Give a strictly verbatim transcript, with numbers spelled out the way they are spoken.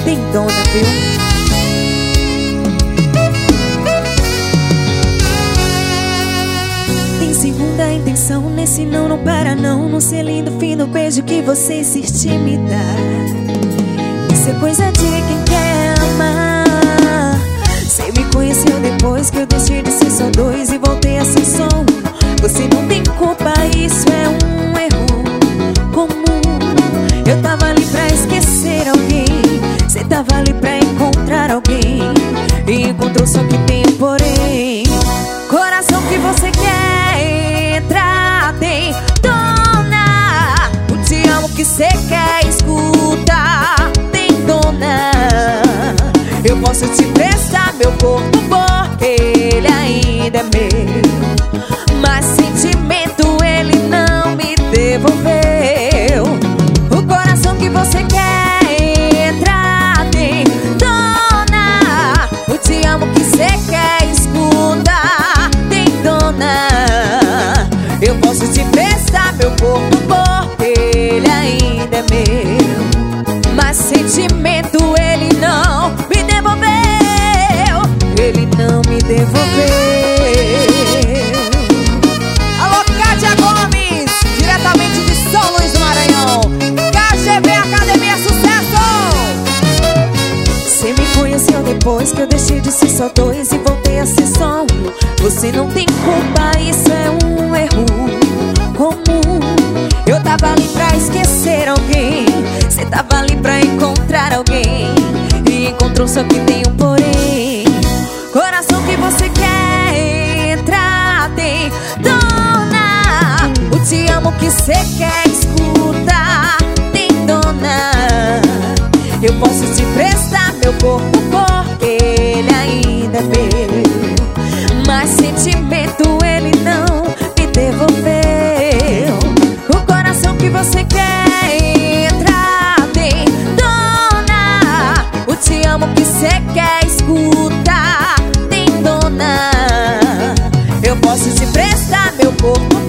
tem dona, viu? Tem segunda intenção nesse não, não para não. No ser lindo fim do beijo que você insiste em me dar. Isso é coisa de quem quer amar. Cê me conheceu depois que eu deixei de ser só dois e voltei a ser só um. Você não tem culpa, isso é um erro comum. Eu tava ali pra esquecer alguém, cê tava ali pra encontrar alguém, e encontrou só que tem um porém. Coração que você quer entrar tem dona. O te amo que cê quer escutar tem dona. Eu posso te prestar meu corpo porque ele ainda é meu, mas sentimento ele não me devolveu. O coração que você quer entrar tem dona. O te amo que cê quer escutar tem dona. Eu posso te prestar meu corpo porque ele ainda é meu, mas sentimento ele não me devolveu. Ele não me devolveu. Alô, Kátia Gomes, diretamente de São Luís do Maranhão. K G B Academia Sucesso. Você me conheceu depois que eu deixei de ser só dois e voltei a ser só um. Você não tem culpa, isso é um erro comum. Eu tava ali pra esquecer alguém, cê tava ali pra encontrar alguém, e encontrou só que tem um porém. Coração que você quer entrar tem dona. O te amo que cê quer escutar tem dona. Eu posso te prestar meu corpo porque ele ainda é meu, mas sentimento ele não me devolveu. O coração que você quer entrar tem dona. O te amo que cê quer escutar tem dona. Eu posso te prestar meu corpo